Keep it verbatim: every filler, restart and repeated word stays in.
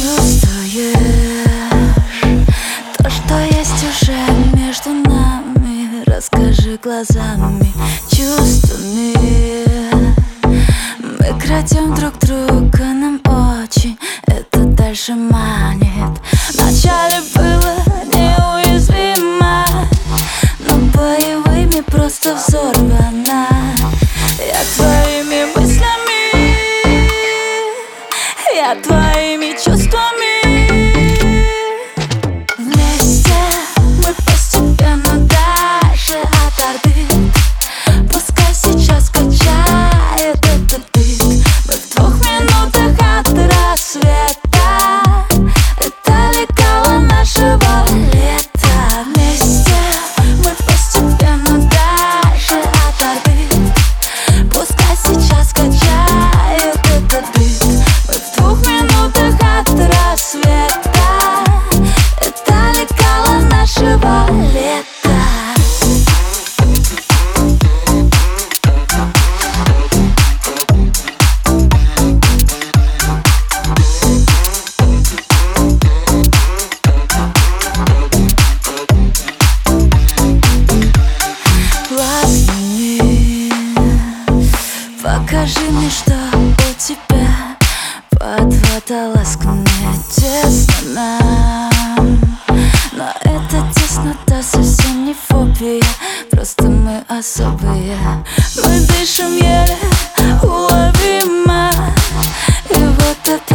Чувствуешь то, что есть уже между нами? Расскажи глазами, чувствами. Мы крадем друг друга, нам очень это дальше манит. Вначале было неуязвимо, но боевыми просто взорвана. Я твоими мыслями, я твоими чувствами. Вместе мы постепенно дальше от орбит. Пускай сейчас качает этот бит. Мы в двух минутах от рассвета. Это лекало нашего лета. Вместе мы постепенно дальше от орбит. Пускай сейчас качает этот бит. Мы в двух минутах от рассвета. Это лекало нашего лета. Покажи мне, что у тебя под водолазку. Мне тесно нам, но эта теснота совсем не фобия. Просто мы особые. Мы дышим еле уловимо. И вот опять